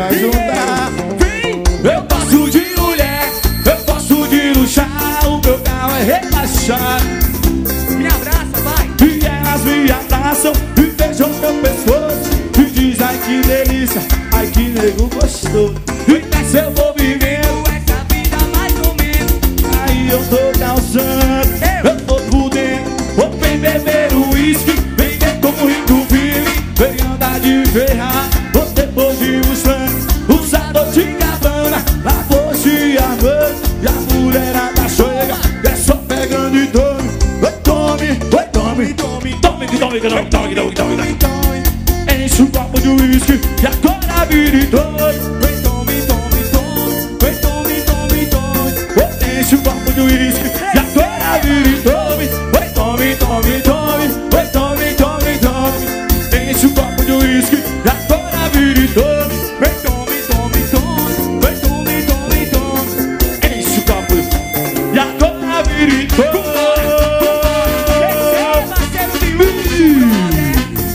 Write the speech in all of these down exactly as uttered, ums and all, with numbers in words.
pra juntar. Vem! Eu gosto de mulher, eu gosto de luxar. O meu carro é relaxar. Me abraça, vai! E elas me abraçam e beijam meu pescoço e diz ai que delícia, ai que nego gostoso. E nessa eu vou vivendo Essa vida mais ou menos. aí eu tô causando, eu tô por dentro. Vou vem beber o uísque, vem ver como rico vive. Vem andar de ferrar, vou depois de Mustang, usador de cabana, lavou-se a noite e a mulherada chega. É só pegando e tome, oi tome, oi tome, tome, tome, tome, tome, tome, tome, tome, tome. Enche o copo de uísque e agora vira e tome. Oi tome, tome, tome, oi tome, tome, tome. Enche o copo de uísque e agora vira e tome. Oi tome, tome, tome, oi tome, tome, tome. Enche o copo de uísque e agora vira e tome. Oi tome, tome, tome, oi tome, tome, tome. Enche o copo e agora vira e tome. Esse é o parceiro de Lúcio.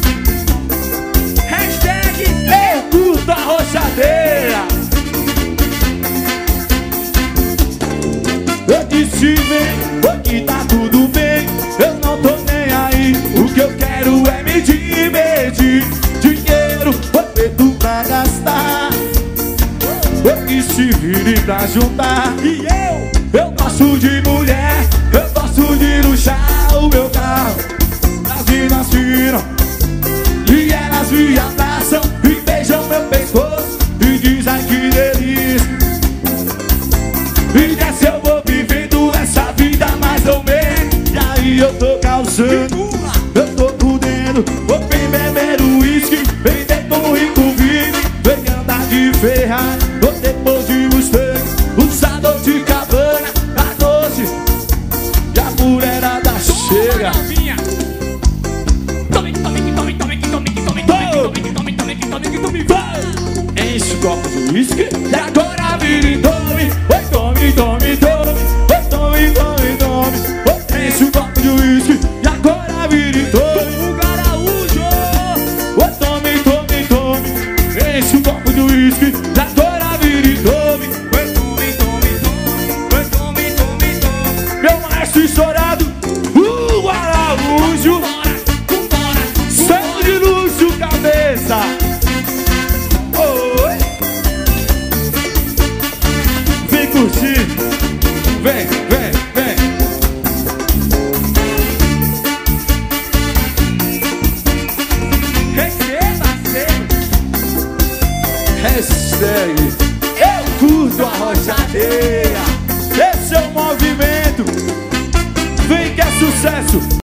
Hashtag Eu curto a rochadeira. Eu disse vem, aqui tá tudo bem. Eu não tô nem aí, o que eu quero é me divertir. Dinheiro foi feito pra gastar, eu que se vire pra juntar. e eu. Eu gosto de mulher, eu gosto de luxar o meu carro. As minas viram e elas me abraçam e beijam meu pescoço e diz ai que delícia. E dessa eu vou vivendo essa vida mais ou menos. E aí eu tô causando, eu tô por dentro. Vou bem beber o uísque, vem ver como rico vive. Vem andar de ferrar, vou depois de Mustang, usador de cabana, a doce e a mulherada chega. Novinha. Tome, tome, tome, tome, tome, tome, tome, tome, tome, tome, tome, tome, vai. Enche o copo de uísque e agora vira e tome. Oi tome, tome, tome, oi tome, tome, tome. Oi, enche o copo de uísque e agora vira e tome. O Garaújo. Oi tome, tome, tome. Enche o copo de uísque e agora vira e tome. Oi, tome, tome, tome. Oi, tome, tome, tome. Meu maestro estourado, o Araújo. Vambora, vambora. Céu de Lúcio Cabeça. Oi. Vem curtir. Vem, vem, vem. Receba, receba. Hashtag Eu curto a rochadeira. Esse é o movimento. Vem que é sucesso.